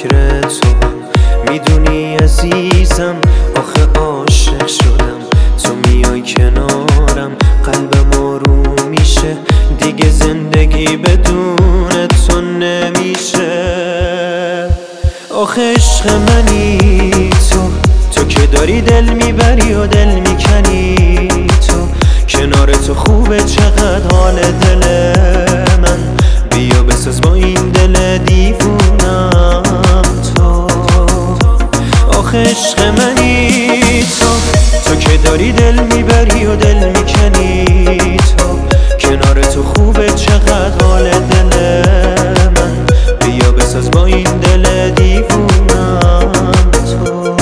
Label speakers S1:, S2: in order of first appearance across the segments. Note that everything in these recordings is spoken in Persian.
S1: فکر تو میدونی عزیزم، آخه عاشق شدم. تو میای کنارم قلبم آروم میشه، دیگه زندگی بدون تو نمیشه. آخه عشق منی تو که داری دل میبری و دل میکنی. تو کنار تو خوبه چقدر حال دل من، بیا بساز با این دل دیوونم تو. آخه عشق منی تو که داری دل میبری و دل میکنی. تو کنار تو خوبه چقدر حال دل من، بیا بساز با این دل دیوونم تو.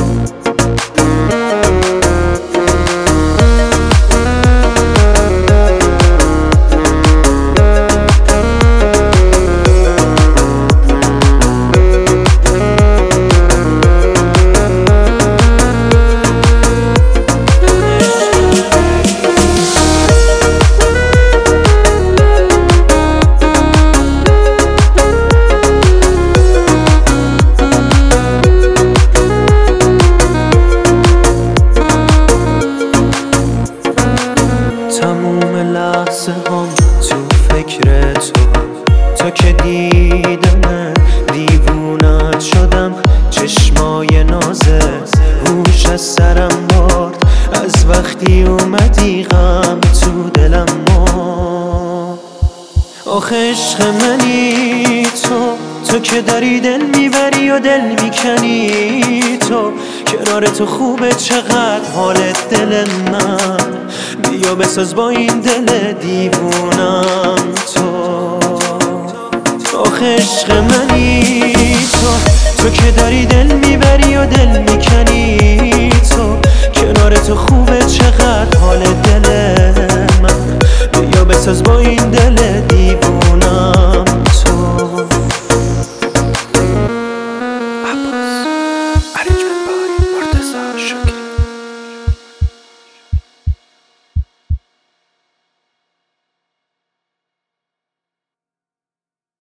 S1: تموم لحظه هم تو فکر تو که دیدم دیوونت شدم. چشمای نازه هوش از سرم برد، از وقتی اومدی غم تو دلم مرد. آخه عشق منی تو که داری دل میبری و دل میکنی. تو کنار تو خوبه چقدر حال دل من، بیا بساز با این دل دیوونم تو. آخه عشق منی تو که داری دل میبری و دل میکنی. تو کنار تو خوبه چقدر حال دل من، بیا بساز با این دل